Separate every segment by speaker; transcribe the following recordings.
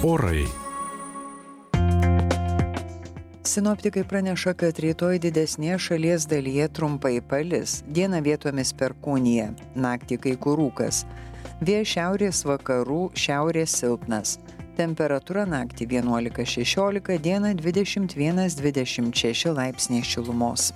Speaker 1: Orai.
Speaker 2: Sinoptikai praneša, kad rytoj didesnėje šalies dalyje trumpai palis, dieną vietomis perkūnija, naktį kai kur rūkas. Vėjas šiaurės vakarų, šiaurės silpnas. Temperatūra naktį 11-16, dieną 21-26 laipsniai šilumos.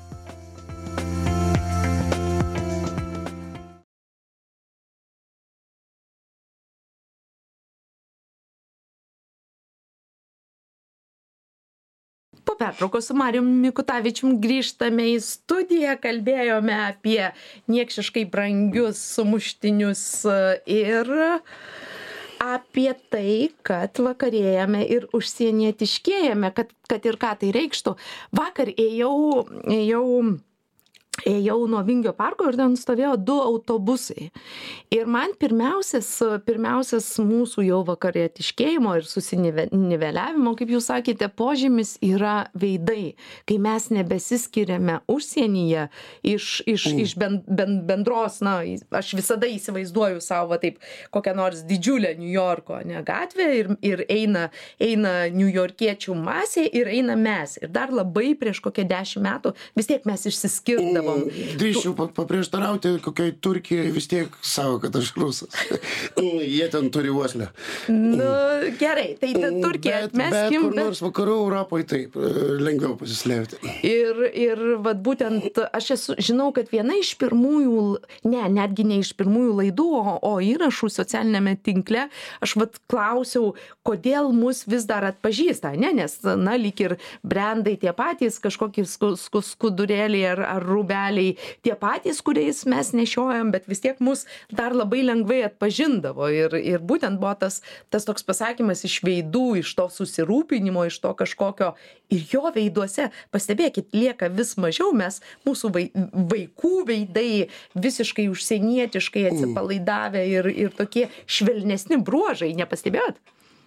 Speaker 3: Po pertraukos su Marijumi Mikutavičiumi grįžtame į studiją, kalbėjome apie niekšiškai brangius sumuštinius ir apie tai, kad vakarėjame ir užsienietiškėjame, kad ir ką tai reikštų. Vakar ėjau nuo Vingio parko ir ten stovėjo 2 autobusai. Ir man pirmiausias mūsų jau vakarietiškėjimo ir susiniveliavimo, kaip jūs sakėte, požymis yra veidai. Kai mes nebesiskiriame užsienyje iš bendros, aš visada įsivaizduoju savo taip kokią nors didžiulę Niujorko gatvę ir eina niujorkiečių masė ir eina mes. Ir dar labai prieš kokią 10 metų vis tiek mes išsiskirdavom.
Speaker 4: Drįsčiau paprieštarauti, kokioj Turkijai vis tiek savo, kad aš rusas. Jie ten turi uoslę.
Speaker 3: Gerai, tai Turkija atmeskim.
Speaker 4: Bet kur nors vakarų Europoje taip, lengviau pasislėpti.
Speaker 3: Ir vat būtent aš žinau, kad viena iš pirmųjų, netgi ne iš pirmųjų laidų, o įrašų socialinėme tinkle, aš vat klausiau, kodėl mus vis dar atpažįsta, nes, lyg ir brandai tie patys, kažkokie skudurėliai ar rūbeliai, tie patys, kuriais mes nešiojam, bet vis tiek mus dar labai lengvai atpažindavo. Ir būtent buvo tas toks pasakymas iš veidų, iš to susirūpinimo, iš to kažkokio. Ir jo veiduose, pastebėkit, lieka vis mažiau, mūsų vaikų veidai visiškai užsienietiškai atsipalaidavę ir tokie švelnesni bruožai, nepastebėjot?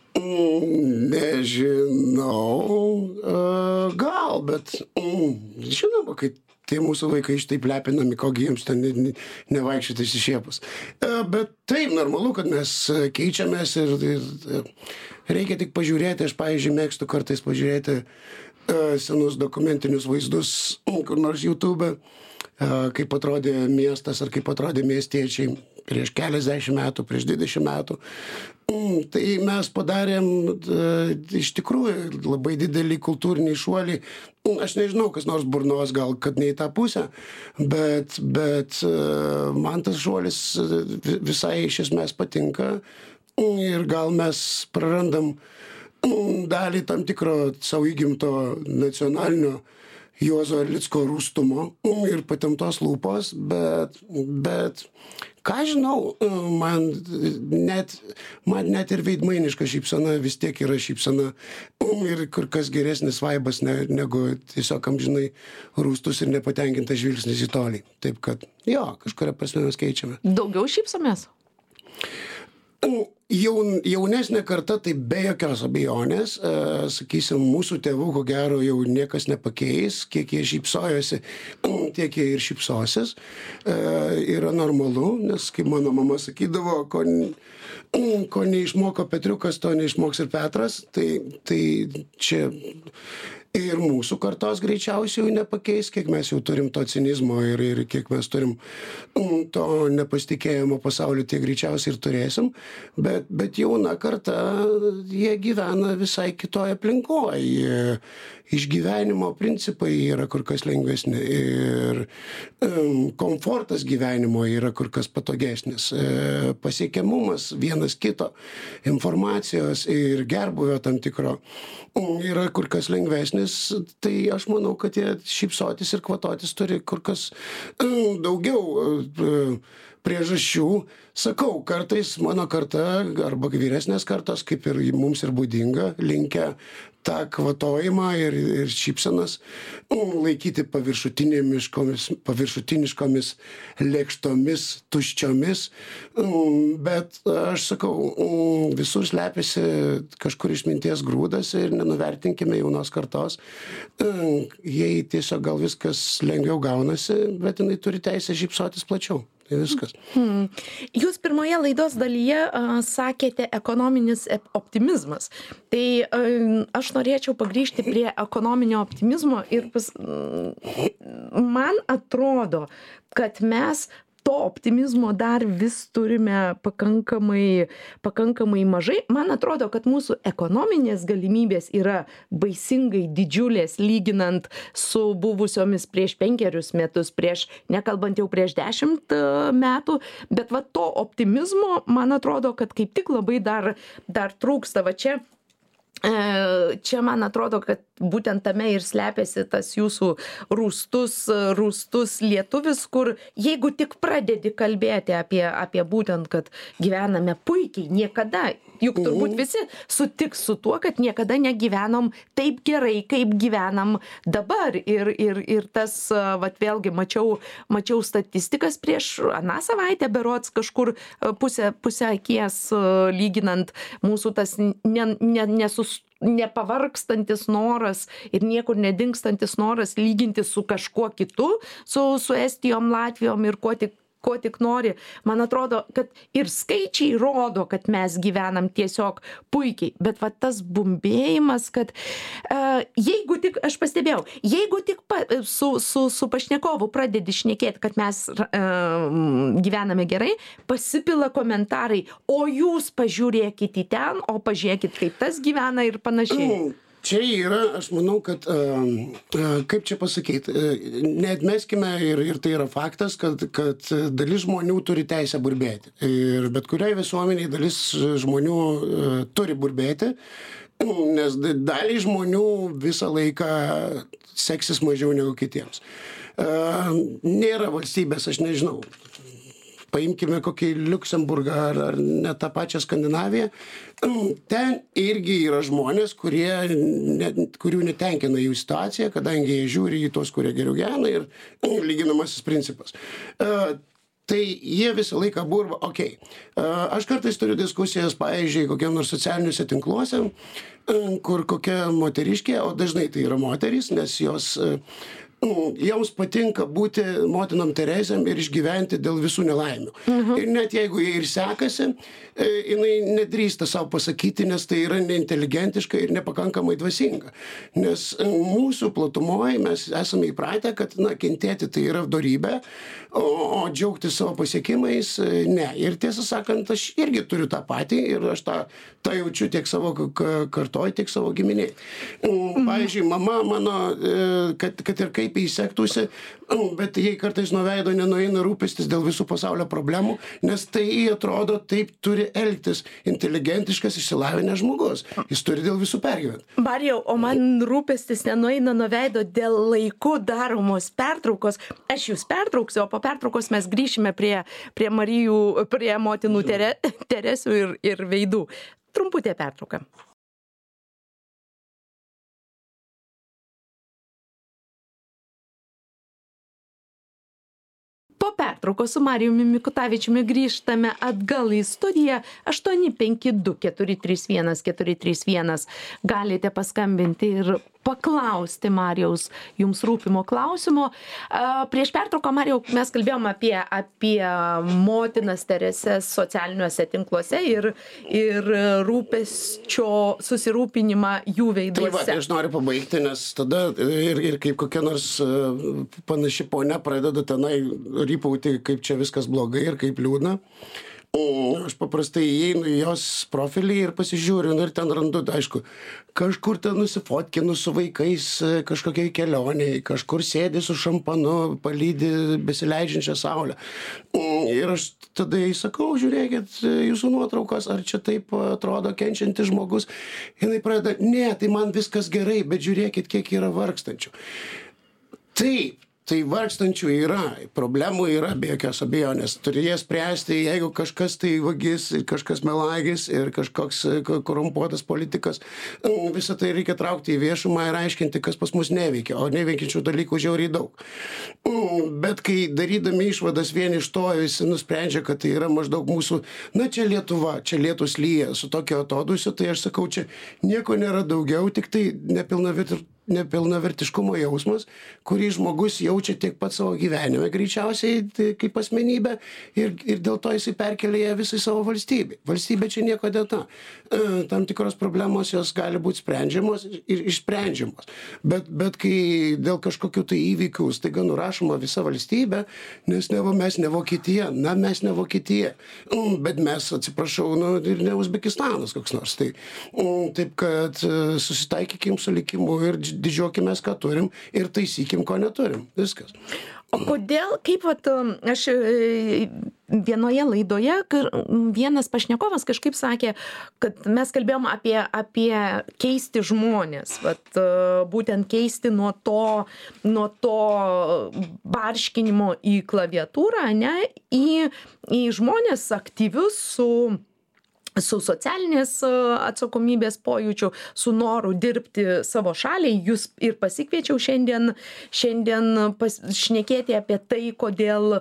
Speaker 4: Nežinau, gal, bet žinoma, kad tie mūsų vaikai šitaip lepinami, kogi jiems ten nevaikščioti išsišiepus. Bet taip, normalu, kad mes keičiamės ir reikia tik pažiūrėti, aš, pavyzdžiui, mėgstu kartais pažiūrėti senus dokumentinius vaizdus, kur nors YouTube, kaip atrodė miestas ar kaip atrodė miestiečiai prieš keliasdešimt metų, prieš 20 metų. Tai mes padarėm iš tikrųjų labai didelį kultūrinį šuolį. Aš nežinau, kas nors burnos gal, kad ne į tą pusę, bet man tas šuolis visai iš esmės patinka ir gal mes prarandam dalį tam tikro savo įgimto nacionalinio Juozo Erlicko rūstumo ir patemptos lūpos, bet ką žinau, man net ir veidmainiška šypsena vis tiek yra šypsena ir kur kas geresnis vaibas negu tiesiog amžinai rūstus ir nepatenkintas žvilgsnis į tolį. Taip kad, kažkuria prasme mes keičiame.
Speaker 3: Daugiau šypsomės?
Speaker 4: Jaunesnė karta, tai be jokios abejonės, sakysim, mūsų tėvų, ko gero, jau niekas nepakeis, kiek jie šypsojosi, tiek jie ir šypsosis, yra normalu, nes kaip mano mama sakydavo, ko neišmoko Petriukas, to neišmoks ir Petras, tai čia ir mūsų kartos greičiausiai jau nepakeis, kiek mes jau turim to cinizmo ir kiek mes turim to nepasitikėjimo pasauliu, tiek greičiausiai ir turėsim, bet jauna karta, jie gyvena visai kitoje aplinkoje, išgyvenimo principai yra kur kas lengvesni ir komfortas gyvenimo yra kur kas patogesnis, pasiekiamumas vienas kito, informacijos ir gerbūvio tam tikro yra kur kas lengvesnis, tai aš manau, kad jie šypsotis ir kvatotis turi kur kas daugiau priežasčių. Sakau, kartais mano karta arba vyresnės kartos, kaip ir mums ir būdinga, linkę tą kvatojimą ir šypsenas laikyti paviršutiniškomis, lėkštomis, tuščiomis, bet aš sakau, visur slepiasi kažkur išminties grūdas ir nenuvertinkime jaunos kartos. Jei tiesiog gal viskas lengviau gaunasi, bet jinai turi teisę šypsotis plačiau. Tai viskas.
Speaker 3: Jūs pirmoje laidos dalyje sakėte ekonominis optimizmas. Tai aš norėčiau pagrįžti prie ekonominio optimizmo ir man atrodo, kad mes to optimizmo dar vis turime pakankamai mažai. Man atrodo, kad mūsų ekonominės galimybės yra baisingai didžiulės, lyginant su buvusiomis prieš 5 metus, nekalbant jau prieš 10 metų, bet va to optimizmo, man atrodo, kad kaip tik labai dar trūksta. Va čia man atrodo, kad būtent tame ir slepiasi tas jūsų rūstus lietuvis, kur jeigu tik pradedi kalbėti apie būtent, kad gyvename puikiai, niekada, juk turbūt visi sutiks su tuo, kad niekada negyvenom taip gerai, kaip gyvenam dabar. Ir tas, vat vėlgi, mačiau statistikas prieš aną savaitę berods kažkur pusę akies lyginant mūsų tas nepavargstantis noras ir niekur nedingstantis noras lyginti su kažkuo kitu, su Estijom, Latvijom ir ko tik nori. Man atrodo, kad ir skaičiai rodo, kad mes gyvenam tiesiog puikiai, bet va tas bumbėjimas, kad jeigu tik, aš pastebėjau, jeigu tik su pašnekovu pradedi šnekėti, kad mes gyvename gerai, pasipila komentarai, o jūs pažiūrėkit į ten, o pažiūrėkit, kaip tas gyvena ir panašiai.
Speaker 4: Čia yra, aš manau, kad, kaip čia pasakyti, neatmeskime ir tai yra faktas, kad dalis žmonių turi teisę burbėti. Ir bet kuriai visuomeniai dalis žmonių turi burbėti, nes daliai žmonių visą laiką seksis mažiau negu kitiems. Nėra valstybės, aš nežinau. Paimkime kokį Liuksemburgą ar net tą pačią Skandinaviją. Ten irgi yra žmonės, kurių netenkina jų situacija, kadangi jie žiūri į tuos, kurie geriau gyvena ir lyginamasis principas. Tai jie visą laiką burba, okei. Aš kartais turiu diskusijas, pavyzdžiui, kokiam nors socialiniuose tinkluose, kur kokia moteriškė, o dažnai tai yra moterys, nes joms patinka būti motinom Terezėm ir išgyventi dėl visų nelaimių. Ir net jeigu jie ir sekasi, jinai nedrįsta savo pasakyti, nes tai yra neinteligentiška ir nepakankamai dvasinga. Nes mūsų platumoje mes esame įpratę, kad kentėti tai yra dorybė, o džiaugti savo pasiekimais ne. Ir tiesą sakant, aš irgi turiu tą patį ir aš tą jaučiu tiek savo kartoj, tiek savo giminiai. Pavyzdžiui, mama mano, kad ir kaip įsektųsi, bet jai kartais nuo veido nenueina rūpestis dėl visų pasaulio problemų, nes tai atrodo taip turi elgtis inteligentiškas, išsilavinęs žmogus. Jis turi dėl visų pergyventi.
Speaker 3: Marijau, o man rūpestis nenueina nuo veido dėl laiku daromos pertraukos. Aš jūs pertrauksiu, o po pertraukos mes grįšime prie Marijų, prie motinų Teresių ir veidų. Trumputė pertrauka. Po pertraukos su Marijumi Mikutavičiumi grįžtame atgal į studiją 852-431-431. Galite paskambinti ir paklausti Marijaus jums rūpimo klausimo. Prieš pertrauką, Marijau, mes kalbėjom apie motinas Tereses socialiniuose tinkluose ir rūpesčio susirūpinimą jų veiduose.
Speaker 4: Tai aš noriu pabaigti, nes tada ir kaip kokia nors panaši ponia pradeda tenai rypauti, kaip čia viskas blogai ir kaip liūdna. Aš paprastai įeinu į jos profilį ir pasižiūriu, ir ten randu, aišku, kažkur ten nusifotkinu su vaikais kažkokiai kelioniai, kažkur sėdi su šampanu, palydi besileidžiančią saulę. Ir aš tada įsakau, žiūrėkit jūsų nuotraukas, ar čia taip atrodo kenčiantis žmogus. Jinai pradeda, ne, tai man viskas gerai, bet žiūrėkit, kiek yra vargstančių. Taip. Tai vargstančių yra, problemų yra be jokios abejonės. Turi jas spręsti, jeigu kažkas tai vagis, kažkas melagis ir kažkoks korumpuotas politikas, visą tai reikia traukti į viešumą ir aiškinti, kas pas mus neveikia, o neveikiančių dalykų žiauriai daug. Bet kai darydami išvadas vien iš to visi nusprendžia, kad tai yra maždaug mūsų, čia Lietuva, čia lietus lyja su tokio atodusiu, tai aš sakau, čia nieko nėra daugiau, tik tai nepilnavertiškumo jausmas, kurį žmogus jaučia tiek pat savo gyvenime greičiausiai kaip asmenybė ir dėl to jisai perkelia ją visai savo valstybei. Valstybė čia nieko dėta. Tam tikros problemos jos gali būti sprendžiamos ir išsprendžiamos. Bet kai dėl kažkokių tai įvykių staiga nurašoma visa valstybė, nes mes ne Vokietija, mes ne Vokietija, bet mes, atsiprašau, ir ne Uzbekistanas koks nors. Taip, kad susitaikykim su likimu ir didžiuokimės, ką turim ir taisykim, ko neturim. Viskas.
Speaker 3: O kodėl, kaip aš vienoje laidoje, vienas pašnekovas kažkaip sakė, kad mes kalbėjom apie keisti žmonės, būtent keisti nuo to barškinimo į klaviatūrą, ne, į žmonės aktyvius su socialinės atsakomybės pojūčiu, su noru dirbti savo šaliai. Jūs ir pasikviečiau šiandien šnekėti apie tai, kodėl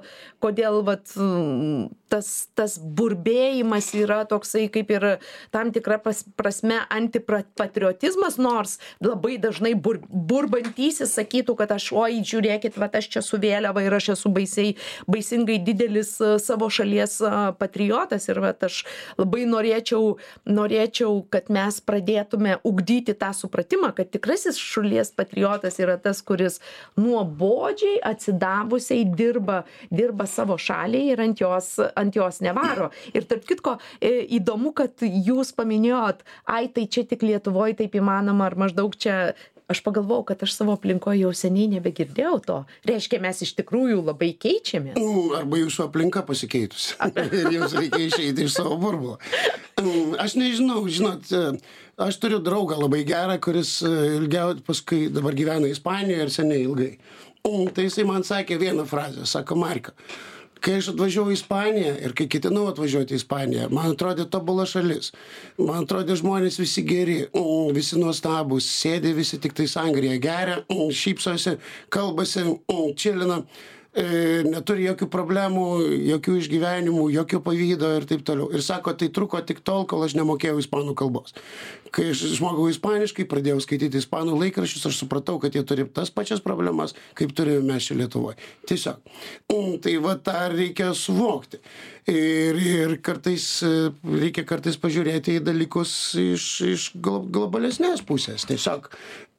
Speaker 3: tas burbėjimas yra toksai kaip ir tam tikra prasme antipatriotizmas, nors labai dažnai burbantysis sakytų, kad žiūrėkit, aš čia su vėliava ir aš esu baisingai didelis savo šalies patriotas ir aš labai norėčiau, kad mes pradėtume ugdyti tą supratimą, kad tikrasis šalies patriotas yra tas, kuris nuobodžiai atsidavusiai dirba savo šaliai ir ant jos nevaro. Ir tarp kitko, įdomu, kad jūs paminėjot, tai čia tik Lietuvoje taip įmanoma, ar maždaug čia. Aš pagalvojau, kad aš savo aplinkoje jau seniai nebegirdėjau to. Reiškia, mes iš tikrųjų labai keičiamės.
Speaker 4: Arba jūsų aplinka pasikeitusi. Ir jums reikia išeiti iš savo burbulo. Aš nežinau, žinot, aš turiu draugą labai gerą, kuris paskui dabar gyvena Ispanijoje ir seniai ilgai. Tai jisai man sakė vieną frazę, sako, Marka, kai aš atvažiavau į Ispaniją ir kai ketinau atvažiuoti į Ispaniją, man atrodė tobula šalis. Man atrodė žmonės visi geri, visi nuostabūs, sėdi visi tik tai sangriją geria, šypsosi, kalbasi, čilina, neturi jokių problemų, jokių išgyvenimų, jokio pavydo ir taip toliau. Ir sako, tai truko tik tol, kol aš nemokėjau ispanų kalbos. Kai aš išmokau ispaniškai, pradėjau skaityti ispanų laikraščius, aš supratau, kad jie turi tas pačias problemas, kaip turime mes čia Lietuvoje. Tiesiog. Tai tą reikia suvokti. Ir reikia kartais pažiūrėti į dalykus iš globalesnės pusės. Tiesiog.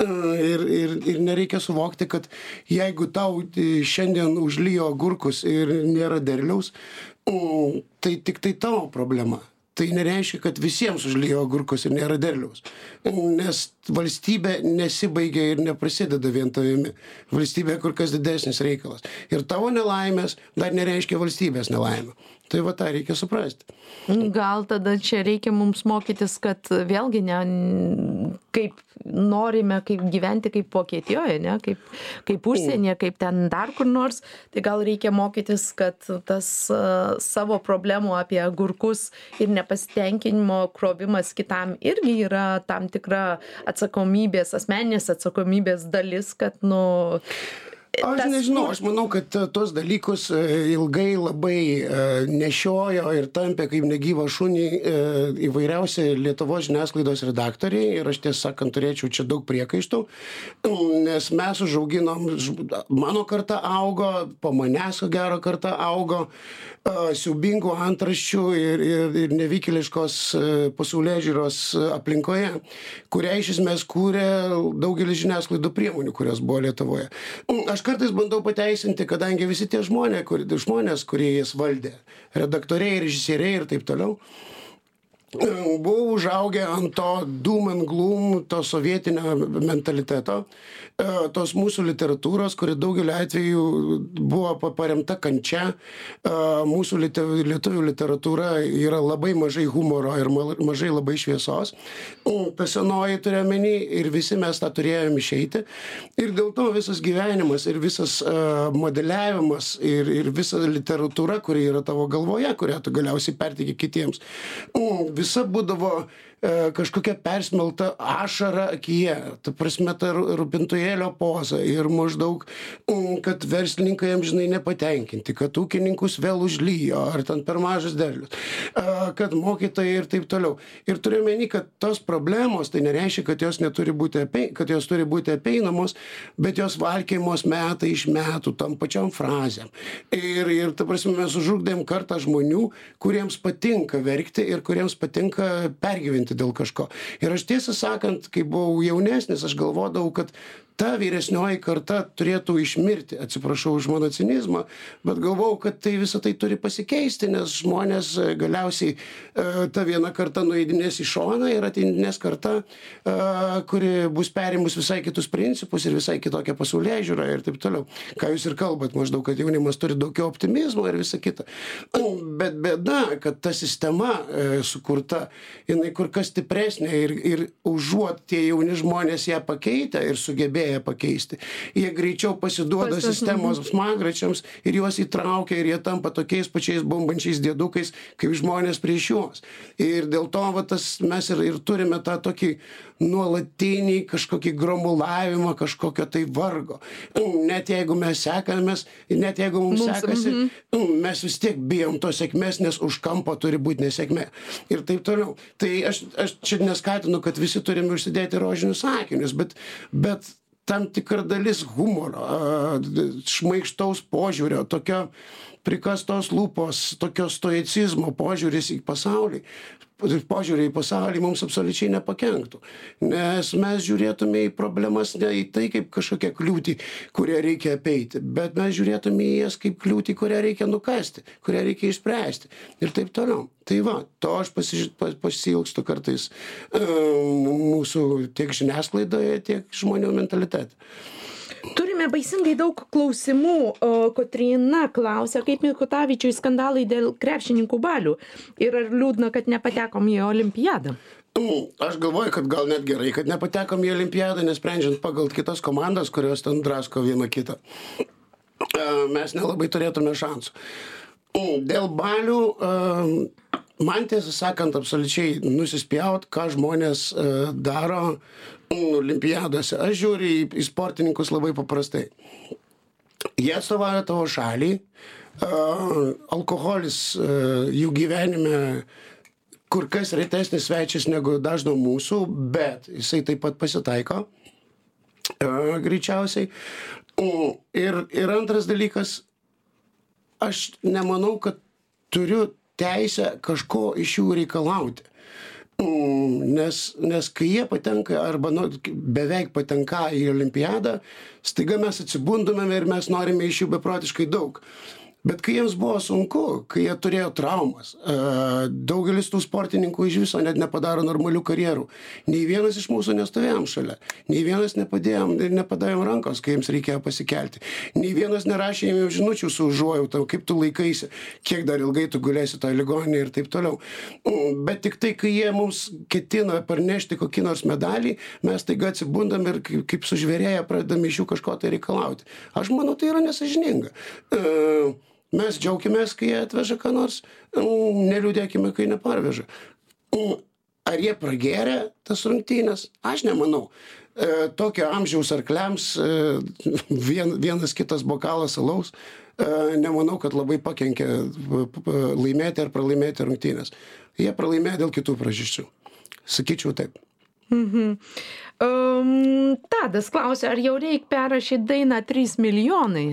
Speaker 4: Ir nereikia suvokti, kad jeigu tau šiandien užlijo agurkus ir nėra derliaus, tai tik tai tavo problema. Tai nereiškia, kad visiems užlijo agurkus ir nėra derliaus. Nes valstybė nesibaigia ir neprasideda vien tavimi. Valstybė kur kas didesnis reikalas. Ir tavo nelaimės dar nereiškia valstybės nelaimę. Tai tą reikia suprasti.
Speaker 3: Gal tada čia reikia mums mokytis, kad vėlgi kaip norime gyventi kaip Vokietijoje, ne? Kaip užsienyje, kaip ten dar kur nors, tai gal reikia mokytis, kad tas savo problemų apie agurkus ir nepasitenkinimo krovimas kitam irgi yra tam tikra atsakomybės, asmeninės atsakomybės dalis, kad
Speaker 4: Aš nežinau, aš manau, kad tos dalykus ilgai labai nešiojo ir tampė kaip negyvą šunį įvairiausi Lietuvos žiniasklaidos redaktoriai ir aš tiesą sakant turėčiau čia daug priekaištų, nes mes užauginom, mano karta augo, po manęs ko gero karta augo siaubingų antraščių ir nevykėliškos pasaulėžiūros aplinkoje, kurią iš esmės kūrė daugelis žiniasklaidų priemonių, kurios buvo Lietuvoje. Aš kartais bandau pateisinti, kadangi visi tie žmonės, kurie jas valdė, redaktoriai, režisieriai ir taip toliau, buvo užaugę ant to doom and gloom, to sovietinio mentaliteto, tos mūsų literatūros, kuri daugeliu atveju buvo paremta kančia. Mūsų lietuvių literatūra yra labai mažai humoro ir mažai labai šviesos. Ta senoji turiu omeny ir visi mes tą turėjome išeiti. Ir dėl to visas gyvenimas ir visas modeliavimas ir visa literatūra, kuri yra tavo galvoje, kurią tu galiausiai perteiki kitiems, visa būdavo kažkokia persmelta ašara akyje, ta prasme, ta rūpintojėlio poza ir maždaug, kad verslininkai amžinai nepatenkinti, kad ūkininkus vėl užlyjo, ar ten per mažas derlius, kad mokytojai ir taip toliau. Ir turiu meni, kad tos problemos, tai nereiškia, kad jos turi būti apeinamos, bet jos valkėjimos metai iš metų tam pačiom frazėm. Ir ta prasme, mes užrūkdėm kartą žmonių, kuriems patinka verkti ir kuriems patinka pergyventi dėl kažko. Ir aš tiesą sakant, kai buvau jaunesnis, aš galvodavau, kad ta vyresnioji karta turėtų išmirti, atsiprašau už mano cinizmą, bet galvojau, kad tai visą tai turi pasikeisti, nes žmonės galiausiai ta viena karta nueidinės į šoną ir ateidinės karta, kuri bus perimus visai kitus principus ir visai kitokią pasaulėžiūrą ir taip toliau. Ką jūs ir kalbat, maždaug, kad jaunimas turi daugiau optimizmo ir visa kita. Bet bėda, kad ta sistema sukurta, jinai kur kas stipresnė ir užuot tie jauni žmonės ją pakeitę ir sugebėję pakeisti. Jie greičiau pasiduoda sistemos smagračiams ir juos įtraukia ir jie tampa tokiais pačiais bombančiais dėdukais, kaip žmonės prieš juos. Ir dėl to mes ir turime tą tokį nuolatinį kažkokį gromulavimą, kažkokio tai vargo. Net jeigu mes sekamės, net jeigu mums sekasi, mes vis tiek bijom to sėkmės, nes už kampo turi būti nesėkmė. Ir taip toliau. Tai aš čia neskatinu, kad visi turime užsidėti rožinius akinius, bet tam tikra dalis humoro, šmaikštaus požiūrio, tokio prikastos lūpos, tokio stoicizmo požiūris į pasaulį, požiūrį į pasaulį mums absoliučiai nepakenktų. Nes mes žiūrėtume į problemas ne į tai kaip kažkokią kliūtį, kurią reikia apeiti, bet mes žiūrėtume į jas kaip kliūtį, kurią reikia nukasti, kurią reikia išspręsti ir taip toliau. Tai va, to aš pasiilgstu kartais mūsų tiek žiniasklaidoje, tiek žmonių mentalitete.
Speaker 3: Turime baisingai daug klausimų. Kotryna klausia, kaip Mikutavičiui skandalai dėl krepšininkų balių ir ar liūdna, kad nepatekom į olimpiadą?
Speaker 4: Aš galvoju, kad gal net gerai, kad nepatekom į olimpiadą, nesprendžiant pagal kitas komandas, kurios ten drasko vieną kitą. Mes nelabai turėtume šansų. Dėl balių, man tiesą sakant, absoliučiai nusispjaut, ką žmonės daro olimpiadose. Aš žiūriu į sportininkus labai paprastai. Jie atstovauja tavo šalį, alkoholis jų gyvenime kur kas retesnis svečias negu dažno mūsų, bet jisai taip pat pasitaiko greičiausiai. Ir antras dalykas, aš nemanau, kad turiu teisę kažko iš jų reikalauti. Nes kai jie patenka arba beveik patenka į olimpiadą, staiga mes atsibundame ir mes norime iš jų beprotiškai daug. Bet kai jiems buvo sunku, kai jie turėjo traumas, daugelis tų sportininkų iš viso net nepadaro normalių karjerų. Nei vienas iš mūsų nestovėjom šalia. Nei vienas nepadavėm rankos, kai jiems reikėjo pasikelti. Nei vienas nerašė jiems žinučių su užuojauta, kaip tu laikaisi, kiek dar ilgai tu gulėsi toje ligoninėje ir taip toliau. Bet tik tai, kai jie mums ketina parnešti kokį nors medalį, mes taiga atsibundam ir kaip sužvėrėję pradedame iš jų kažko tai reikalauti. Aš manau, tai yra nesąžininga. Mes džiaukimės, kai jie atveža ką nors, neliūdėkime, kai neparveža. Ar jie pragėrė tas rungtynės? Aš nemanau. Tokio amžiaus arkliams vienas kitas bokalas alaus, nemanau, kad labai pakenkia laimėti ar pralaimėti rungtynės. Jie pralaimėjo dėl kitų priežasčių. Sakyčiau taip.
Speaker 3: Tadas klausia, ar jau reikia perrašyti dainą 3 milijonai?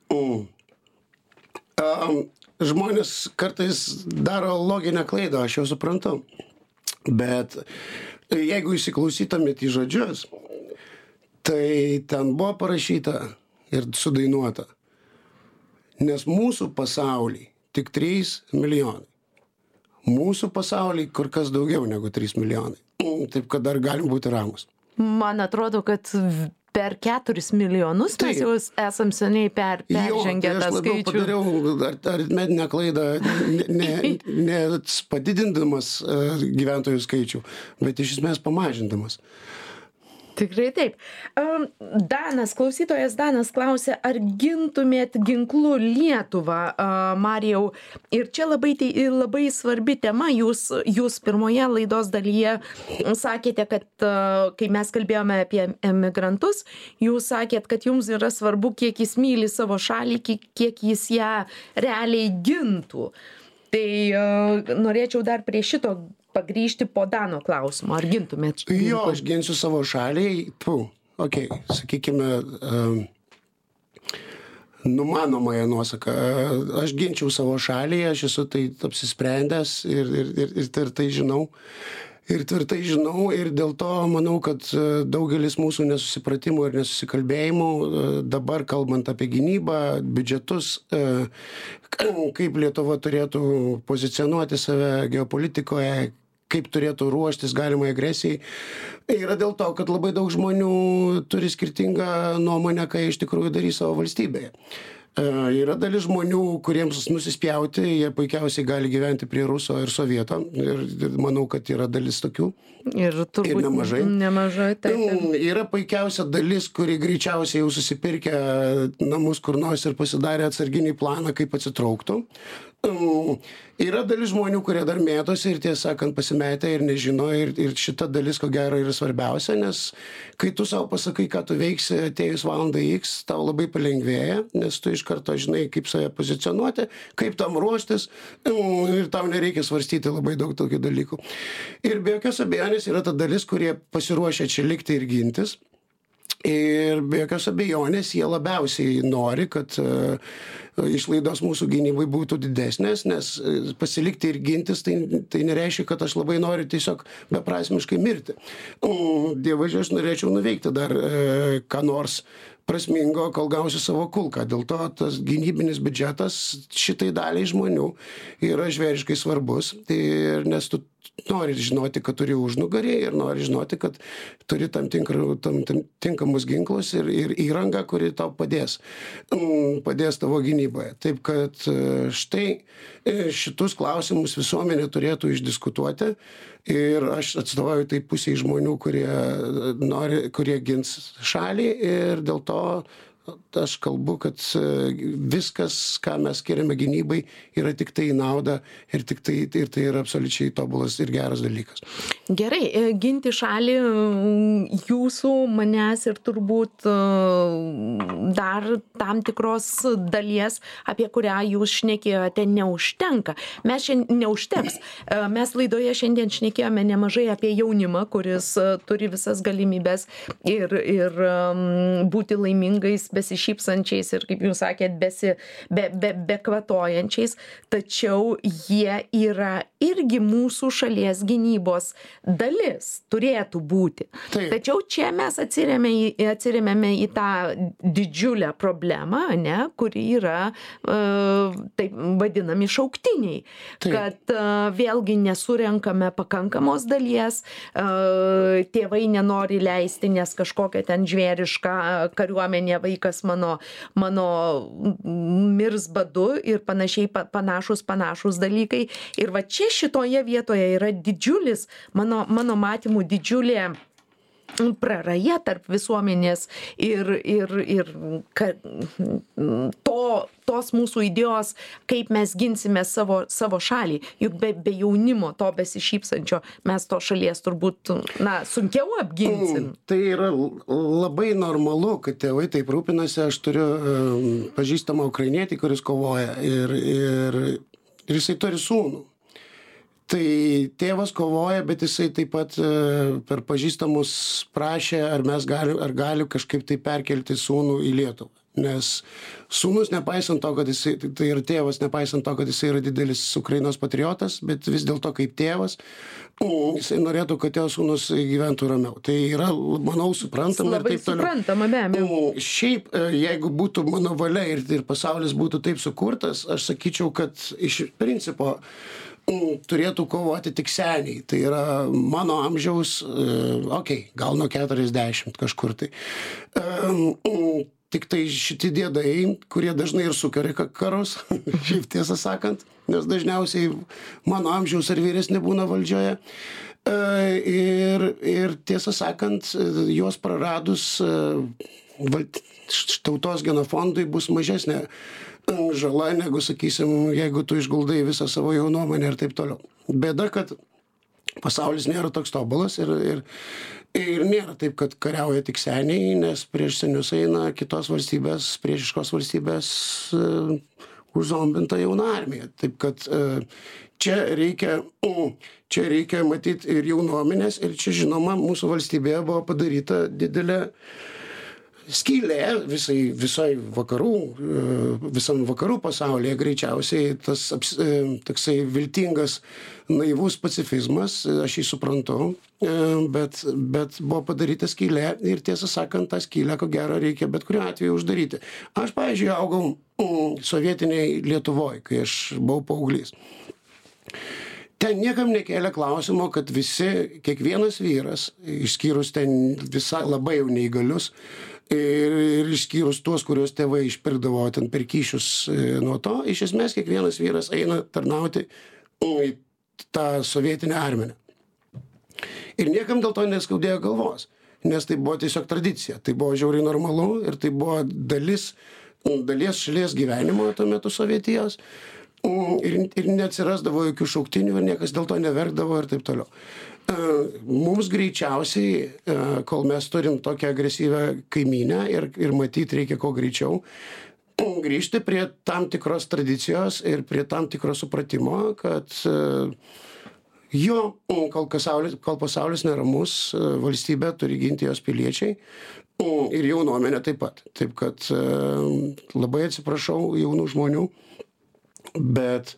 Speaker 4: Žmonės kartais daro loginę klaidą, aš jau suprantu. Bet jeigu įsiklausytumėt į žodžius, tai ten buvo parašyta ir sudainuota. Nes mūsų pasaulį tik 3 milijonai. Mūsų pasaulį kur kas daugiau negu 3 milijonai. Taip, kad dar galim būti ramus.
Speaker 3: Man atrodo, kad per 4 milijonus mes jau esam seniai peržengę tą skaičių.
Speaker 4: Aš labiau padariau aritmetinę klaidą, ne padidindamas gyventojų skaičių, bet iš esmės pamažindamas.
Speaker 3: Tikrai taip. Klausytojas Danas klausė, ar gintumėt ginklu Lietuvą, Marijau. Ir čia labai svarbi tema. Jūs pirmoje laidos dalyje sakėte, kad kai mes kalbėjome apie emigrantus, jūs sakėt, kad jums yra svarbu, kiek jis myli savo šalį, kiek jis ją realiai gintų. Tai norėčiau dar prie šito pagrįžti po Dano klausimo. Ar gintumėt?
Speaker 4: Jo, aš ginsiu savo šaliai. Sakykime, numanomąją nuosaką. Aš ginčiau savo šalį, aš esu tai apsisprendęs ir tvirtai žinau. Ir dėl to manau, kad daugelis mūsų nesusipratimų ir nesusikalbėjimų, dabar kalbant apie gynybą, biudžetus, kaip Lietuva turėtų pozicionuoti save geopolitikoje, kaip turėtų ruoštis galimai agresijai, yra dėl to, kad labai daug žmonių turi skirtingą nuomonę, ką iš tikrųjų darys savo valstybėje. Yra dalis žmonių, kuriems nusispjauti, jie puikiausiai gali gyventi prie Ruso ir Sovieto. Ir manau, kad yra dalis tokių.
Speaker 3: Ir turbūt
Speaker 4: nemažai.
Speaker 3: Taip.
Speaker 4: Yra puikiausia dalis, kuri greičiausiai jau susipirkę namus kur nors ir pasidarė atsarginį planą, kaip atsitrauktų. Yra dalis žmonių, kurie dar mėtosi ir tiesą sakant pasimetę ir nežino, ir šita dalis ko gero yra svarbiausia, nes kai tu savo pasakai, ką tu veiksi atėjus valandą X, tau labai palengvėja, nes tu iš karto žinai, kaip save pozicionuoti, kaip tam ruoštis, ir tau nereikia svarstyti labai daug tokių dalykų. Ir be jokios abejonės yra ta dalis, kurie pasiruošę čia likti ir gintis. Ir be jokios abejonės jie labiausiai nori, kad išlaidos mūsų gynybai būtų didesnės, nes pasilikti ir gintis tai nereiškia, kad aš labai noriu tiesiog beprasmiškai mirti. Dievaži, aš norėčiau nuveikti dar ką nors prasmingo, kol gausiu savo kulką. Dėl to tas gynybinis biudžetas šitai daliai žmonių yra žvėriškai svarbus, nes tu nori žinoti, kad turi užnugarį ir nori žinoti, kad turi tam tinkamus ginklus ir įrangą, kuri tau padės tavo gynyboje. Taip kad štai šitus klausimus visuomenė turėtų išdiskutuoti ir aš atstovauju tai pusiai žmonių, kurie gins šalį ir dėl to aš kalbu, kad viskas, ką mes skiriame gynybai, yra tik tai į naudą ir tai yra absoliučiai tobulas ir geras dalykas.
Speaker 3: Gerai, ginti šalį jūsų, manęs ir turbūt dar tam tikros dalies, apie kurią jūs šnekėjote, neužtenka. Neužteks. Mes laidoje šiandien šnekėjome nemažai apie jaunimą, kuris turi visas galimybės ir būti laimingais, besišypsančiais ir, kaip jūs sakėt, bekvatojančiais, tačiau jie yra irgi mūsų šalies gynybos dalis, turėtų būti.
Speaker 4: Taip.
Speaker 3: Tačiau čia mes atsiremiame į tą didžiulę problemą, kuri yra taip vadinami šauktiniai.
Speaker 4: Taip.
Speaker 3: Kad vėlgi nesurenkame pakankamos dalies, tėvai nenori leisti, nes kažkokia ten žvėriška kariuomenė vaikas mano mirs badu ir panašus dalykai. Ir va čia šitoje vietoje yra didžiulis, mano matymu, didžiulė praraja tarp visuomenės ir tos mūsų idėjos, kaip mes ginsime savo šalį. Juk be jaunimo to besišypsančio mes to šalies turbūt sunkiau apginsim.
Speaker 4: Tai yra labai normalu, kad tėvai taip rūpinasi. Aš turiu pažįstamą ukrainietį, kuris kovoja ir jisai turi sūnų. Tai tėvas kovoja, bet jisai taip pat per pažįstamus prašė, ar gali kažkaip tai perkelti sūnų į Lietuvą. Nes sūnus, nepaisant to, kad jisai, tai yra tėvas, nepaisant to, kad jisai yra didelis Ukrainos patriotas, bet vis dėlto kaip tėvas, jisai norėtų, kad jo sūnus gyventų ramiau. Tai yra, manau, suprantama ir taip toliau.
Speaker 3: Labai suprantama, be abejo.
Speaker 4: Šiaip, jeigu būtų mano valia ir pasaulis būtų taip sukurtas, aš sakyčiau, kad iš principo turėtų kovoti tik seniai. Tai yra mano amžiaus, gal nuo 40 kažkur tai. tik tai šitie diedai, kurie dažnai ir sukeria karus, šiaip tiesą sakant, nes dažniausiai mano amžiaus ar vyresni būna valdžioje. Ir tiesą sakant, juos praradus tautos genofondui bus mažesnė žala negu, sakysim, jeigu tu išguldai visą savo jaunuomenę ir taip toliau. Bėda, kad pasaulis nėra toks tobulas ir nėra taip, kad kariauja tik seniai, nes prieš senius eina kitos valstybės, priešiškos valstybės užzombinta jauna armija. Taip kad čia reikia matyti ir jaunuomenės, ir čia žinoma mūsų valstybėje buvo padaryta didelė skylė visam vakarų pasaulyje. Greičiausiai tas toksai viltingas, naivus pacifizmas, aš jį suprantu, bet buvo padaryta skylė ir tiesą sakant, tą skylę, ko gero, reikia bet kuriuo atveju uždaryti. Aš, pavyzdžiui, augau sovietiniai Lietuvoj, kai aš buvau paauglys. Ten niekam nekėlė klausimo, kad kiekvienas vyras, išskyrus ten visai labai jau neįgalius, ir išskyrus tuos, kuriuos tėvai išpirkdavo ten per kyšius nuo to, iš esmės kiekvienas vyras eina tarnauti į tą sovietinę armiją. Ir niekam dėl to neskaudėjo galvos, nes tai buvo tiesiog tradicija, tai buvo žiauriai normalu ir tai buvo dalies šalies gyvenimo tuo metu Sovietijos. Ir neatsirasdavo jokių šauktinių ir niekas dėl to neverkdavo ir taip toliau. Mums greičiausiai, kol mes turim tokią agresyvę kaimynę ir matyti reikia kuo greičiau, grįžti prie tam tikros tradicijos ir prie tam tikro supratimo, kad kol pasaulis neramus, valstybė turi ginti jos piliečiai ir jaunuomenė taip pat. Taip kad labai atsiprašau jaunų žmonių, bet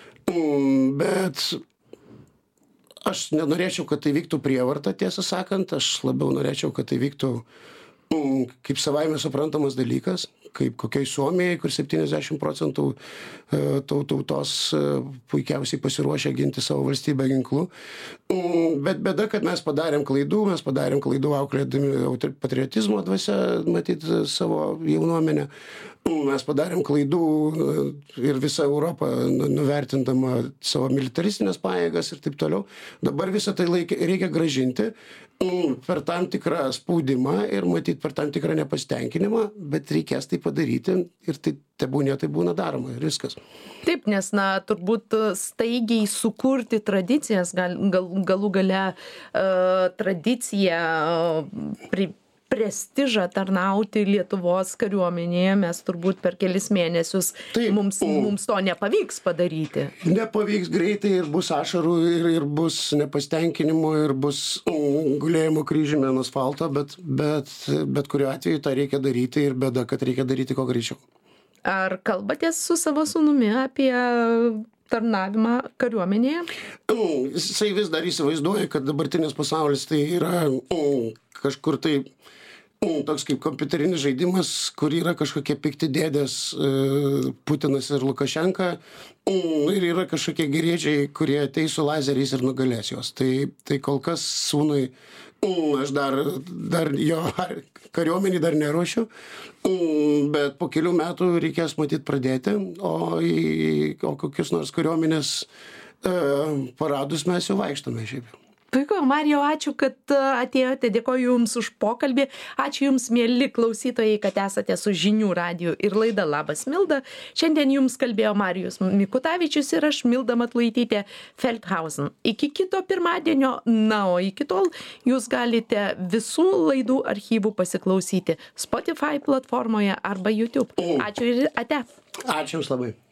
Speaker 4: aš nenorėčiau, kad tai vyktų prievarta, tiesą sakant, aš labiau norėčiau, kad tai vyktų kaip savaime suprantamas dalykas, kaip kokiai Suomijai, kur 70% tautos puikiausiai pasiruošę ginti savo valstybę ginklu. Bet bėda, kad mes padarėm klaidų auklėdami patriotizmo dvasia, matyti savo jaunuomenę. Mes padarėm klaidų ir visa Europa nuvertindama savo militaristinės pajėgas ir taip toliau. Dabar visą tai reikia grąžinti per tam tikrą spaudimą ir matyti per tam tikrą nepasitenkinimą, bet reikės tai padaryti ir tai būna daroma ir viskas.
Speaker 3: Taip, nes turbūt staigiai sukurti tradicijas, galų gale tradiciją prestižą tarnauti Lietuvos kariuomenėje mes turbūt per kelis mėnesius mums to nepavyks padaryti.
Speaker 4: Nepavyks greitai ir bus ašarų ir bus nepasitenkinimo ir bus gulėjimo kryžime ant asfalto, bet kuriuo atveju tą reikia daryti ir bėda, kad reikia daryti kuo greičiau.
Speaker 3: Ar kalbatės su savo sūnumi apie tarnavimą kariuomenėje?
Speaker 4: Jisai vis dar įsivaizduoja, kad dabartinis pasaulis tai yra kažkur tai toks kaip kompiuterinis žaidimas, kur yra kažkokie pikti dėdės Putinas ir Lukašenka ir yra kažkokie geriečiai, kurie ateis su lazeriais ir nugalės juos. Tai kol kas sūnui aš dar jo kariuomenį dar neruošiu, bet po kelių metų reikės matyt pradėti, o kokius nors kariuomenės paradus mes jau vaikštame šiaip.
Speaker 3: Puiku, Marijau, ačiū, kad atėjote, dėkoju Jums už pokalbį, ačiū Jums, mieli klausytojai, kad esate su Žinių radiju ir laida Labas Milda. Šiandien Jums kalbėjo Marijus Mikutavičius ir aš, Milda Matulaitytė Feldhausen. Iki kito pirmadienio, o iki tol Jūs galite visų laidų archyvų pasiklausyti Spotify platformoje arba YouTube. Ačiū ir ate.
Speaker 4: Ačiū Jums labai.